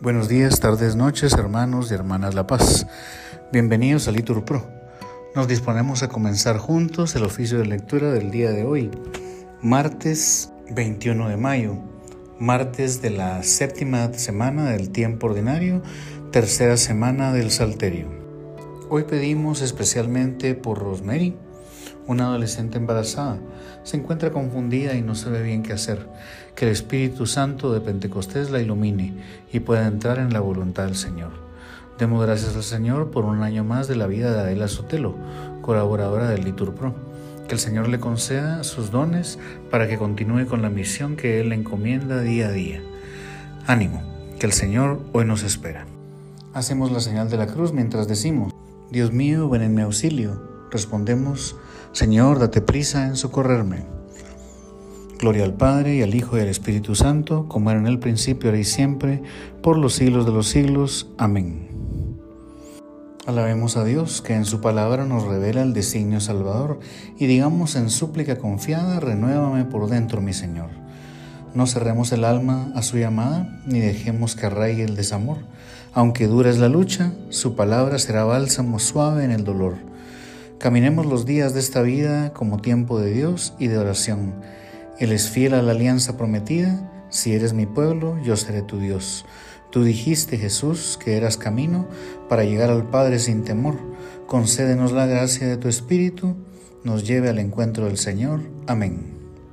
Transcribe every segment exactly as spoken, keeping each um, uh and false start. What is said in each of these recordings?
Buenos días, tardes, noches, hermanos y hermanas La Paz. Bienvenidos a Litur Pro. Nos disponemos a comenzar juntos el oficio de lectura del día de hoy, martes veintiuno de mayo, martes de la séptima semana del tiempo ordinario, tercera semana del Salterio. Hoy pedimos especialmente por Rosemary, una adolescente embarazada. Se encuentra confundida y no sabe bien qué hacer. Que el Espíritu Santo de Pentecostés la ilumine y pueda entrar en la voluntad del Señor. Demos gracias al Señor por un año más de la vida de Adela Sotelo, colaboradora del Litur Pro. Que el Señor le conceda sus dones para que continúe con la misión que Él le encomienda día a día. Ánimo, que el Señor hoy nos espera. Hacemos la señal de la cruz mientras decimos: Dios mío, ven en mi auxilio. Respondemos: Señor, date prisa en socorrerme. Gloria al Padre, y al Hijo, y al Espíritu Santo, como era en el principio, ahora y siempre, por los siglos de los siglos. Amén. Alabemos a Dios, que en su palabra nos revela el designio salvador, y digamos en súplica confiada: renuévame por dentro, mi Señor. No cerremos el alma a su llamada, ni dejemos que arraigue el desamor. Aunque dura es la lucha, su palabra será bálsamo suave en el dolor. Caminemos los días de esta vida como tiempo de Dios y de oración. Él es fiel a la alianza prometida. Si eres mi pueblo, yo seré tu Dios. Tú dijiste, Jesús, que eras camino para llegar al Padre sin temor. Concédenos la gracia de tu Espíritu, nos lleve al encuentro del Señor. Amén.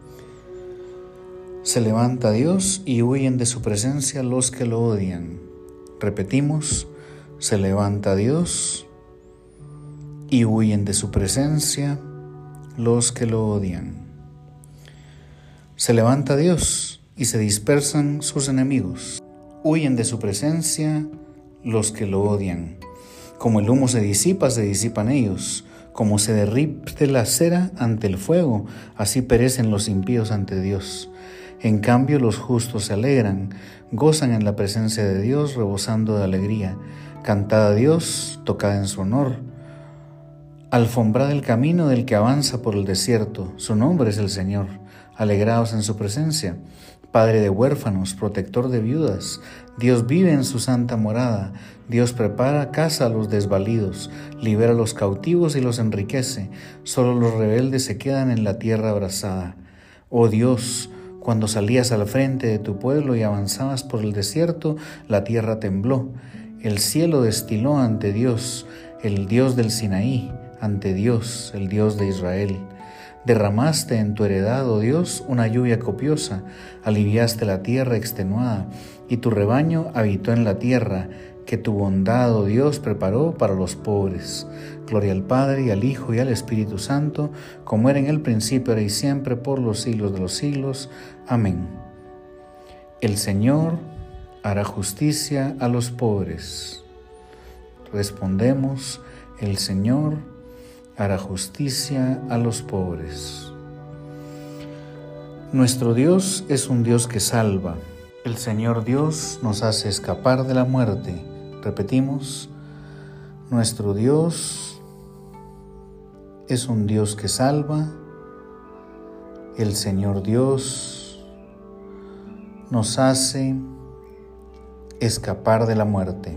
Se levanta Dios y huyen de su presencia los que lo odian. Repetimos: se levanta Dios y huyen de su presencia los que lo odian. Se levanta Dios y se dispersan sus enemigos. Huyen de su presencia los que lo odian. Como el humo se disipa, se disipan ellos. Como se derrite la cera ante el fuego, así perecen los impíos ante Dios. En cambio, los justos se alegran, gozan en la presencia de Dios, rebosando de alegría. Cantad a Dios, tocad en su honor. Alfombrad el camino del que avanza por el desierto, su nombre es el Señor. Alegraos en su presencia. Padre de huérfanos, protector de viudas, Dios vive en su santa morada. Dios prepara casa a los desvalidos, libera a los cautivos y los enriquece. Solo los rebeldes se quedan en la tierra abrasada. Oh Dios, cuando salías al frente de tu pueblo y avanzabas por el desierto, la tierra tembló. El cielo destiló ante Dios, el Dios del Sinaí, ante Dios, el Dios de Israel. Derramaste en tu heredad, oh Dios, una lluvia copiosa, aliviaste la tierra extenuada, y tu rebaño habitó en la tierra, que tu bondad, oh Dios, preparó para los pobres. Gloria al Padre, y al Hijo, y al Espíritu Santo, como era en el principio, ahora y siempre, por los siglos de los siglos. Amén. El Señor hará justicia a los pobres. Respondemos: el Señor hará justicia a los pobres. Nuestro Dios es un Dios que salva. El Señor Dios nos hace escapar de la muerte. Repetimos: nuestro Dios es un Dios que salva. El Señor Dios nos hace escapar de la muerte.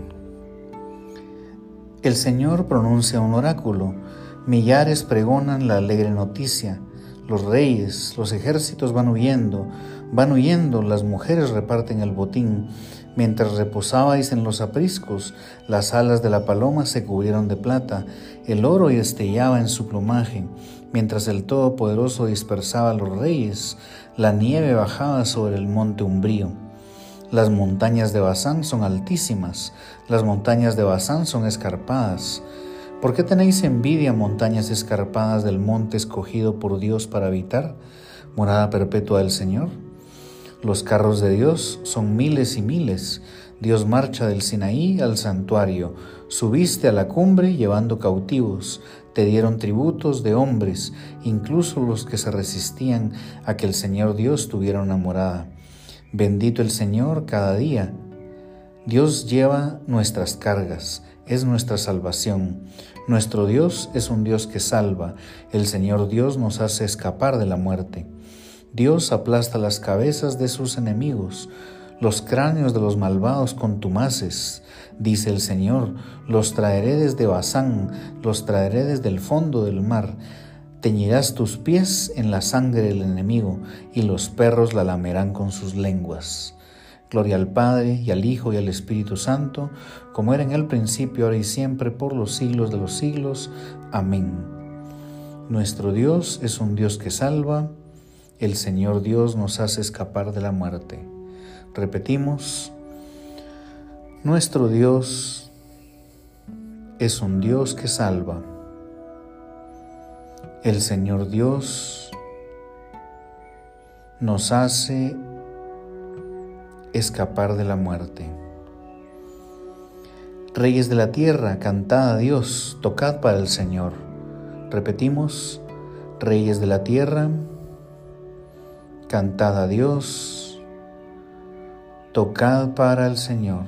El Señor pronuncia un oráculo. Millares pregonan la alegre noticia. Los reyes, los ejércitos van huyendo, van huyendo, las mujeres reparten el botín. Mientras reposabais en los apriscos, las alas de la paloma se cubrieron de plata, el oro destellaba en su plumaje. Mientras el Todopoderoso dispersaba a los reyes, la nieve bajaba sobre el monte umbrío. Las montañas de Basán son altísimas, las montañas de Basán son escarpadas. ¿Por qué tenéis envidia, montañas escarpadas del monte escogido por Dios para habitar, morada perpetua del Señor? Los carros de Dios son miles y miles. Dios marcha del Sinaí al santuario. Subiste a la cumbre llevando cautivos. Te dieron tributos de hombres, incluso los que se resistían a que el Señor Dios tuviera una morada. Bendito el Señor cada día. Dios lleva nuestras cargas. Es nuestra salvación. Nuestro Dios es un Dios que salva. El Señor Dios nos hace escapar de la muerte. Dios aplasta las cabezas de sus enemigos, los cráneos de los malvados contumaces. Dice el Señor, los traeré desde Basán, los traeré desde el fondo del mar. Teñirás tus pies en la sangre del enemigo, y los perros la lamerán con sus lenguas. Gloria al Padre, y al Hijo, y al Espíritu Santo, como era en el principio, ahora y siempre, por los siglos de los siglos. Amén. Nuestro Dios es un Dios que salva. El Señor Dios nos hace escapar de la muerte. Repetimos, nuestro Dios es un Dios que salva. El Señor Dios nos hace escapar de la muerte. Reyes de la tierra, cantad a Dios, tocad para el Señor. Repetimos, Reyes de la tierra, cantad a Dios, tocad para el Señor.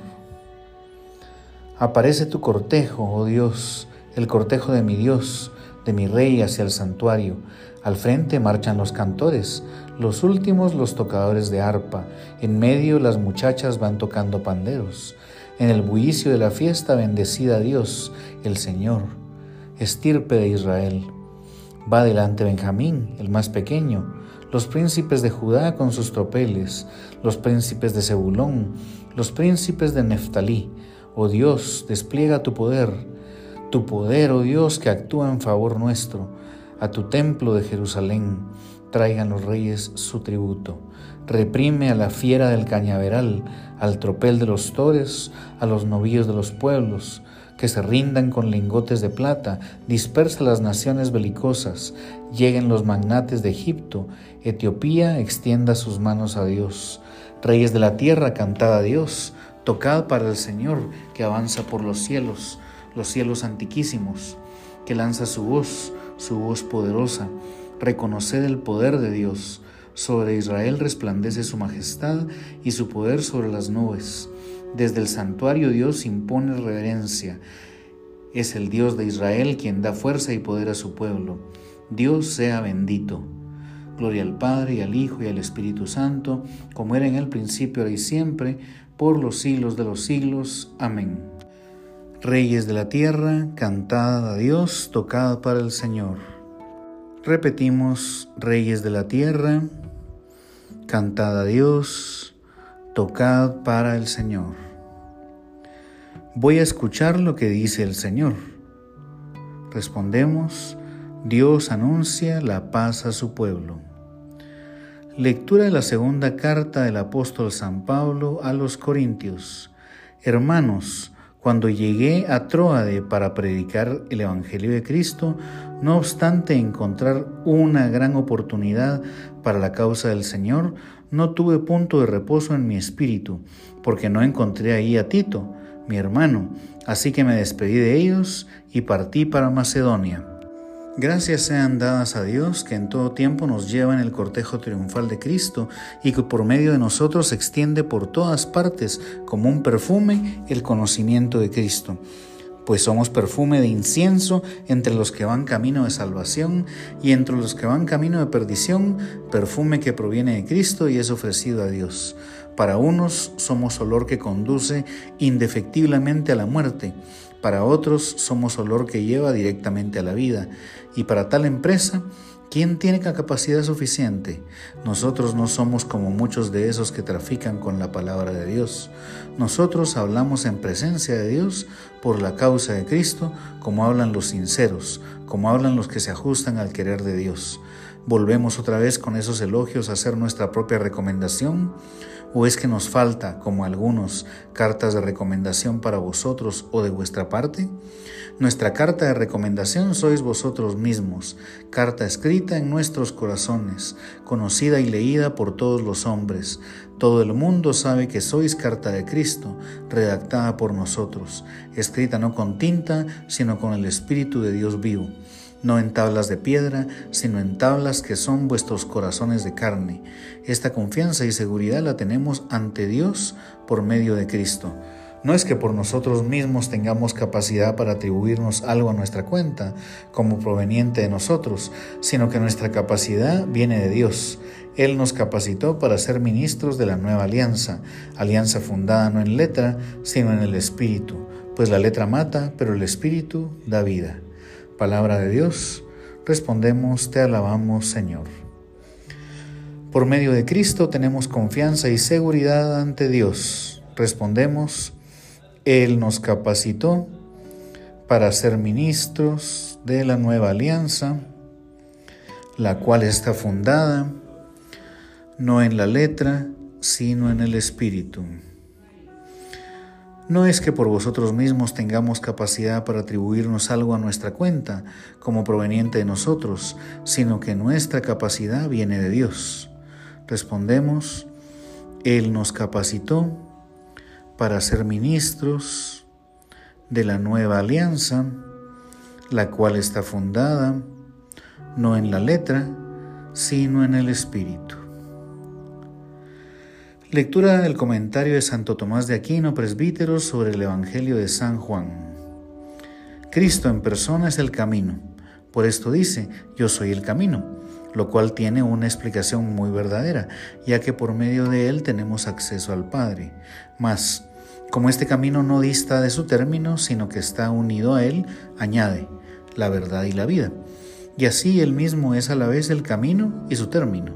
Aparece tu cortejo, oh Dios, el cortejo de mi Dios, de mi Rey hacia el santuario. Al frente marchan los cantores, los últimos los tocadores de arpa, en medio las muchachas van tocando panderos. En el bullicio de la fiesta bendecida a Dios, el Señor, estirpe de Israel. Va delante Benjamín, el más pequeño, los príncipes de Judá con sus tropeles, los príncipes de Zebulón, los príncipes de Neftalí. Oh Dios, despliega tu poder, tu poder, oh Dios, que actúa en favor nuestro. A tu templo de Jerusalén traigan los reyes su tributo. Reprime a la fiera del cañaveral, al tropel de los tores, a los novillos de los pueblos, que se rindan con lingotes de plata. Dispersa las naciones belicosas, lleguen los magnates de Egipto. Etiopía extienda sus manos a Dios. Reyes de la tierra, cantad a Dios, tocad para el Señor, que avanza por los cielos, los cielos antiquísimos, que lanza su voz, su voz poderosa. Reconoced el poder de Dios. Sobre Israel resplandece su majestad y su poder sobre las nubes. Desde el santuario Dios impone reverencia. Es el Dios de Israel quien da fuerza y poder a su pueblo. Dios sea bendito. Gloria al Padre, y al Hijo, y al Espíritu Santo, como era en el principio, ahora y siempre, por los siglos de los siglos. Amén. Reyes de la tierra, cantad a Dios, tocad para el Señor. Repetimos, Reyes de la tierra, cantad a Dios, tocad para el Señor. Voy a escuchar lo que dice el Señor. Respondemos, Dios anuncia la paz a su pueblo. Lectura de la segunda carta del apóstol San Pablo a los Corintios. Hermanos, cuando llegué a Tróade para predicar el Evangelio de Cristo, no obstante encontrar una gran oportunidad para la causa del Señor, no tuve punto de reposo en mi espíritu, porque no encontré ahí a Tito, mi hermano, así que me despedí de ellos y partí para Macedonia. Gracias sean dadas a Dios, que en todo tiempo nos lleva en el cortejo triunfal de Cristo y que por medio de nosotros se extiende por todas partes como un perfume el conocimiento de Cristo. Pues somos perfume de incienso entre los que van camino de salvación, y entre los que van camino de perdición, perfume que proviene de Cristo y es ofrecido a Dios. Para unos somos olor que conduce indefectiblemente a la muerte, para otros somos olor que lleva directamente a la vida, y para tal empresa, ¿quién tiene capacidad suficiente? Nosotros no somos como muchos de esos que trafican con la palabra de Dios. Nosotros hablamos en presencia de Dios por la causa de Cristo, como hablan los sinceros, como hablan los que se ajustan al querer de Dios. ¿Volvemos otra vez con esos elogios a hacer nuestra propia recomendación? ¿O es que nos falta, como algunos, cartas de recomendación para vosotros o de vuestra parte? Nuestra carta de recomendación sois vosotros mismos, carta escrita en nuestros corazones, conocida y leída por todos los hombres. Todo el mundo sabe que sois carta de Cristo, redactada por nosotros, escrita no con tinta, sino con el Espíritu de Dios vivo. No en tablas de piedra, sino en tablas que son vuestros corazones de carne. Esta confianza y seguridad la tenemos ante Dios por medio de Cristo. No es que por nosotros mismos tengamos capacidad para atribuirnos algo a nuestra cuenta como proveniente de nosotros, sino que nuestra capacidad viene de Dios. Él nos capacitó para ser ministros de la nueva alianza, alianza fundada no en letra, sino en el Espíritu, pues la letra mata, pero el Espíritu da vida. Palabra de Dios, respondemos, te alabamos, Señor. Por medio de Cristo tenemos confianza y seguridad ante Dios. Respondemos, Él nos capacitó para ser ministros de la nueva alianza, la cual está fundada no en la letra, sino en el Espíritu. No es que por vosotros mismos tengamos capacidad para atribuirnos algo a nuestra cuenta como proveniente de nosotros, sino que nuestra capacidad viene de Dios. Respondemos, Él nos capacitó para ser ministros de la nueva alianza, la cual está fundada no en la letra, sino en el Espíritu. Lectura del comentario de Santo Tomás de Aquino, presbítero, sobre el Evangelio de San Juan. Cristo en persona es el camino. Por esto dice, yo soy el camino, lo cual tiene una explicación muy verdadera, ya que por medio de él tenemos acceso al Padre. Mas, como este camino no dista de su término, sino que está unido a él, añade la verdad y la vida. Y así él mismo es a la vez el camino y su término.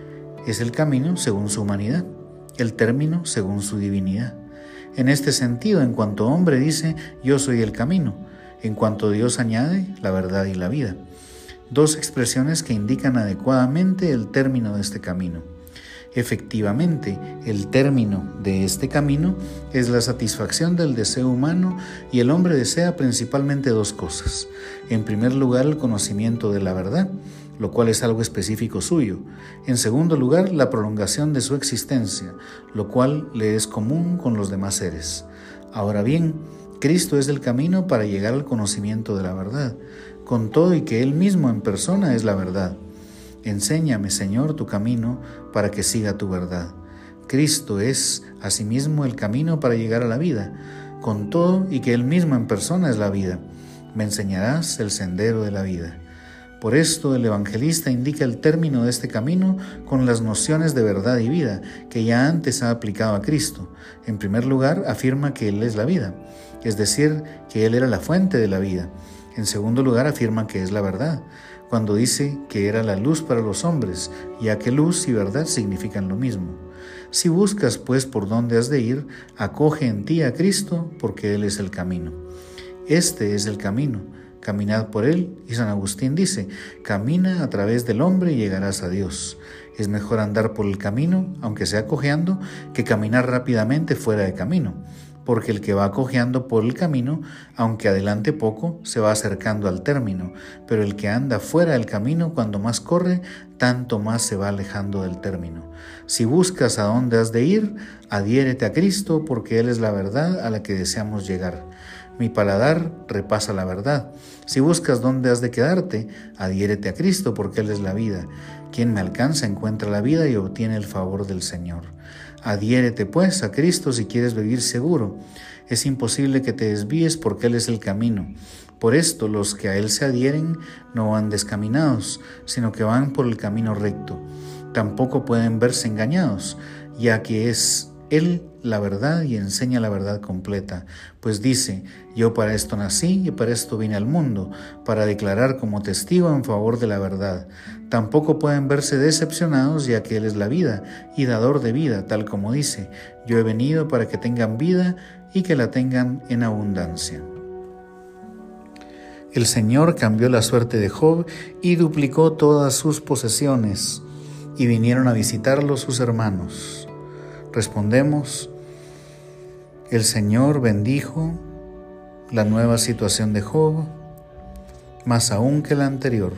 Es el camino según su humanidad, el término según su divinidad. En este sentido, en cuanto hombre dice, yo soy el camino, en cuanto Dios añade, la verdad y la vida. Dos expresiones que indican adecuadamente el término de este camino. Efectivamente, el término de este camino es la satisfacción del deseo humano, y el hombre desea principalmente dos cosas. En primer lugar, el conocimiento de la verdad, lo cual es algo específico suyo. En segundo lugar, la prolongación de su existencia, lo cual le es común con los demás seres. Ahora bien, Cristo es el camino para llegar al conocimiento de la verdad, con todo y que Él mismo en persona es la verdad. Enséñame, Señor, tu camino para que siga tu verdad. Cristo es, asimismo, el camino para llegar a la vida, con todo y que Él mismo en persona es la vida. Me enseñarás el sendero de la vida. Por esto el evangelista indica el término de este camino con las nociones de verdad y vida que ya antes ha aplicado a Cristo. En primer lugar, afirma que Él es la vida, es decir, que Él era la fuente de la vida. En segundo lugar, afirma que es la verdad, cuando dice que era la luz para los hombres, ya que luz y verdad significan lo mismo. Si buscas, pues, por dónde has de ir, acoge en ti a Cristo, porque Él es el camino. Este es el camino. Caminad por él, y San Agustín dice, camina a través del hombre y llegarás a Dios. Es mejor andar por el camino, aunque sea cojeando, que caminar rápidamente fuera de camino, porque el que va cojeando por el camino, aunque adelante poco, se va acercando al término, pero el que anda fuera del camino, cuando más corre, tanto más se va alejando del término. Si buscas a dónde has de ir, adhiérete a Cristo, porque Él es la verdad a la que deseamos llegar. Mi paladar repasa la verdad. Si buscas dónde has de quedarte, adhiérete a Cristo, porque Él es la vida. Quien me alcanza encuentra la vida y obtiene el favor del Señor. Adhiérete, pues, a Cristo si quieres vivir seguro. Es imposible que te desvíes, porque Él es el camino. Por esto, los que a Él se adhieren no van descaminados, sino que van por el camino recto. Tampoco pueden verse engañados, ya que es Él la verdad y enseña la verdad completa, pues dice, yo para esto nací y para esto vine al mundo, para declarar como testigo en favor de la verdad. Tampoco pueden verse decepcionados, ya que Él es la vida y dador de vida, tal como dice, yo he venido para que tengan vida y que la tengan en abundancia. El Señor cambió la suerte de Job y duplicó todas sus posesiones, y vinieron a visitarlo sus hermanos. Respondemos, el Señor bendijo la nueva situación de Job, más aún que la anterior.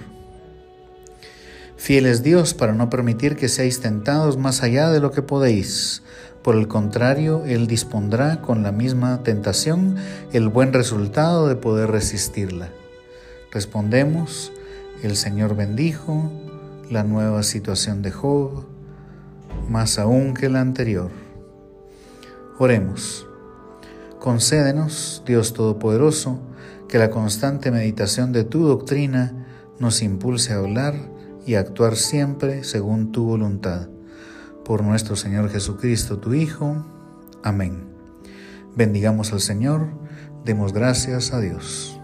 Fiel es Dios para no permitir que seáis tentados más allá de lo que podéis. Por el contrario, Él dispondrá con la misma tentación el buen resultado de poder resistirla. Respondemos, el Señor bendijo la nueva situación de Job, más aún que la anterior. Oremos. Concédenos, Dios Todopoderoso, que la constante meditación de tu doctrina nos impulse a hablar y a actuar siempre según tu voluntad. Por nuestro Señor Jesucristo, tu Hijo. Amén. Bendigamos al Señor, demos gracias a Dios.